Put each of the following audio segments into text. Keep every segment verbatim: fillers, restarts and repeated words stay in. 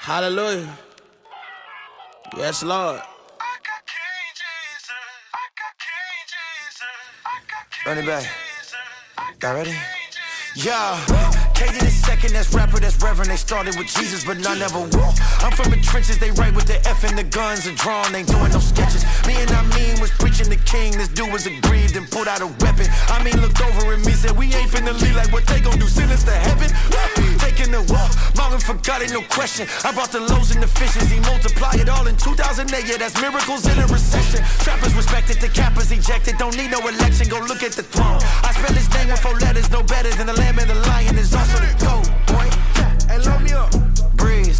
Hallelujah. Yes, Lord. Run it back. Y'all ready? Yeah. K to the second, that's rapper, that's reverend. They started with Jesus, but I never will. I'm from the trenches, they write with the F and the guns are drawn. Ain't doing no sketches. Me and I mean was preaching the king. This dude was aggrieved and pulled out a weapon. I mean looked over at me, said we ain't finna leave. Like what they gon' do, send us to heaven? Taking the walk, longing for God, ain't no question. I brought the loaves and the fishes, he multiplied it all in two thousand eight. Yeah, that's miracles in a recession. Trappers respected, the cappers ejected. Don't need no election, go look at the throne. I spell his name with four letters, no better than the lamb and the lion is also the goat, boy. Hey, load me up. Breeze.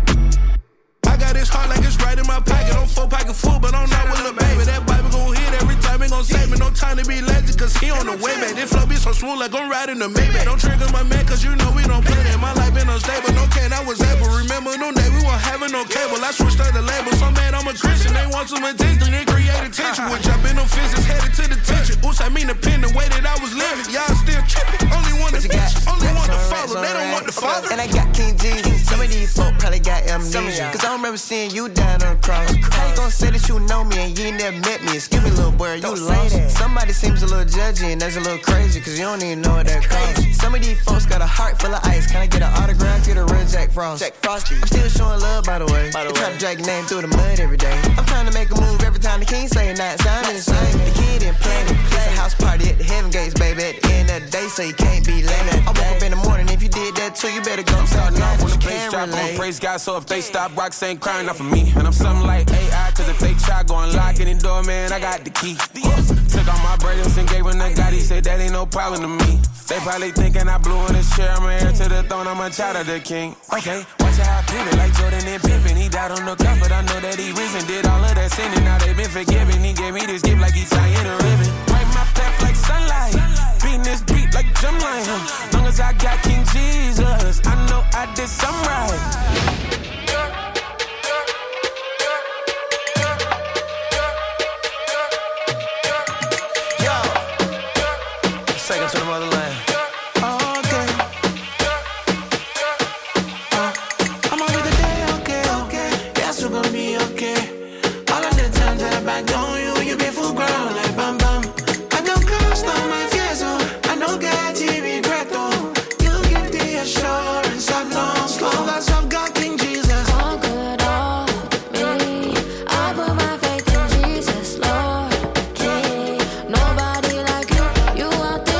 I got this heart like it's right in my pocket. I'm four pocket full, but I'm not with a baby. That Bible gon' hit every time, it gon' save me. No time to be lazy, cause he on the way back. This flow be so smooth like I'm riding the Maybach. Don't trigger my man, cause you know we don't play that. My life been unstable, no can, I was able. Remember no day, we weren't having no cable. I switched out the label, so mad I'm a Christian. They want some attention, they create attention. Which I've been on physics, headed to the tension. Oops, I mean the pen, the way that I was living. Y'all still tripping, only one to bitch, only one to follow. They don't want to follow. And I got King Jesus. Some of these folk probably got amnesia, cause I don't remember seeing you down on the cross. I ain't gon' say that you know me and you ain't never met me. Excuse me, little boy, you lost. Somebody seems a little judgy and that's a little crazy, cause you don't even know what that costs. Some of these folks got a heart full of ice. Can I get an autograph? You're the real Jack Frost. Jack Frosty. I'm still showing love, by the way. By the they way. Try to drag your name through the mud every day. I'm trying to make a move every time the king say it, not sounding the same. The kid ain't playing it. It's a house party at the heaven gates, baby. At the end of the day, so you can't be late. I woke up in the morning, if you did that too, you better go starting off when the bass drop. I'ma praise God, so if they stop, rocks ain't crying out for me. And I'm something like A I, cause if they try, go unlock any door, man, I got the key. Took all my brilliance and gave him the God, he said that ain't no problem to me. They probably thinking I blew in his chair, I'm heir to the throne, I'm a child of the king. Okay, watch how I pivot like Jordan and Pippen. He died on the cross, but I know that he risen. Did all of that sin and now they been forgiven. He gave me this gift like he's tying a ribbon. Right my path like sunlight, beating this beat like drum line. Long as I got King Jesus, I know I did something right. Second to the motherland. Oh, okay. Uh, I'm over the day, okay, okay. Yes, we're gonna be okay. All of the times that I back on you, you been full ground like bam bam. I don't close down my fears, oh. I know God, you regret, oh. You get the assurance I've lost. Long as I've got King Jesus. Conquered all me. I put my faith in Jesus, Lord, the King. Nobody like you. You out there.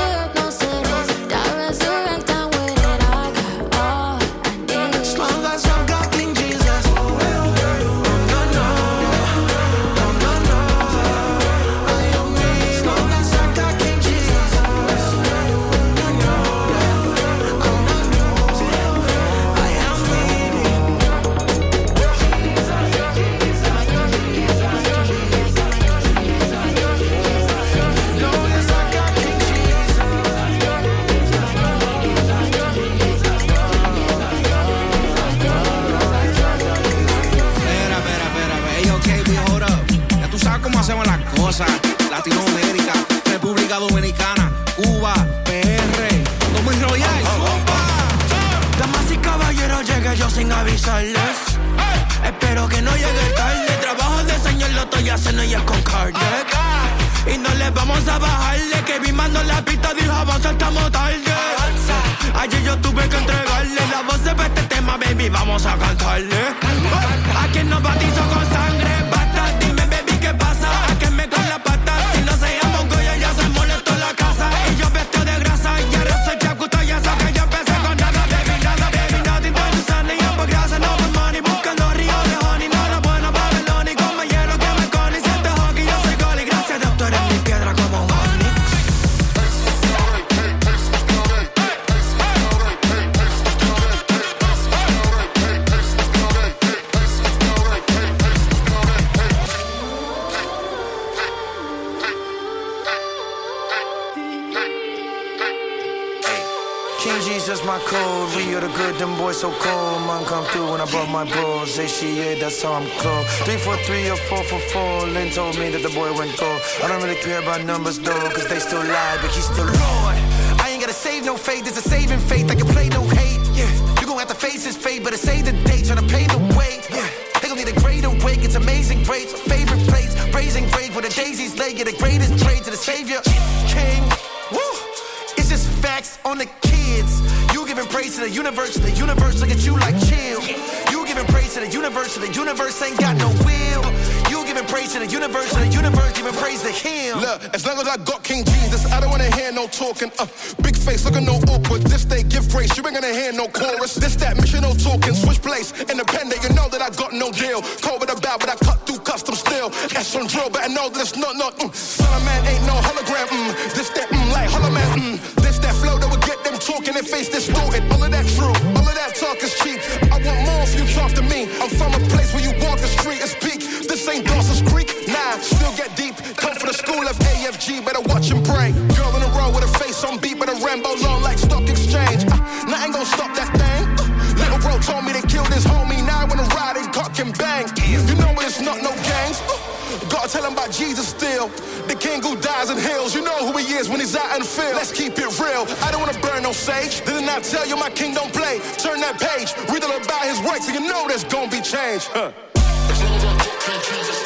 Latinoamérica, República Dominicana, Cuba, P R, todo muy royal. Damas y caballeros, llegué yo sin avisarles. Espero que no llegue tarde. Trabajo de señor lo estoy haciendo y es con carne. Y no les vamos a bajarle, que vi mando la pista, dijo avanza, estamos tarde. Ayer yo tuve que entregarle la voz de este tema, baby, vamos a cantarle. A quien nos bautizo con sangre, basta, dime, baby, ¿qué pasa? A que me con la pata, si no se llama un goya, ya se molestó en la casa. Y yo vestido de grasa, y ahora soy chacuto, ya sé que yo empecé con nada, baby, nada, baby, nothing but the sun, y yo por grasa, no por money, buscando ríos de honey, nada bueno para el honey, como hielo que me cone, siente hockey, yo soy gol, y gracias a Dios tú eres mi piedra como un Onyx. King Jesus, my code. We are the good, them boys so cold. Man come through when I brought my bros. Say she, yeah, that's how I'm cold. Three for three or four for four. Lynn told me that the boy went cold. I don't really care about numbers though, cause they still lie, but he's still Lord. I ain't gotta save no faith, it's a saving faith. I can play no hate, yeah. You gon' have to face his fate, but it save the day, tryna pay the way. it's amazing grace. Favorite place, raising grave where the daisies lay. Get the greatest praise to the Savior, King. Woo! It's just facts on the kids. You giving praise to the universe, the universe look at you like chill. You giving praise to the universe, the universe ain't got no will. You giving praise to the universe, the universe giving praise to him. Look, as long as I got King Jesus, I don't wanna hear no talking. Uh, big face looking no awkward. This day give grace, you ain't gonna hear no chorus. This that mission no talking. Switch place, independent. You know that I got no deal. Cold with a bow, but I cut through custom steel. S on drill, but I know that it's not not. Mm. Son of man ain't no hologram. Mm. This that mm, like hollow man. Mm. This that flow that will get them talking and face distorted. All of that true, all of that talk is cheap. I want more if you talk to me. I'm from a place where you walk the street is peak. This ain't Dawson's Creek, nah, still get deep. Come for the school of A F G, better watch and pray. Girl in a row with a face on beat, but a Rambo long like stock exchange. Uh, nothing gon' stop that thing. Uh, little bro told me they killed his homie, now I wanna ride and cock and bang. You know it's not no gangs. Uh, gotta tell him about Jesus still. The king who dies and heals. You know who he is when he's out in the field. Let's keep it real. I don't wanna burn no sage. Didn't I tell you my king don't play? Turn that page, read all about his works, and you know there's gonna be change. Huh. As long as I got King Jesus.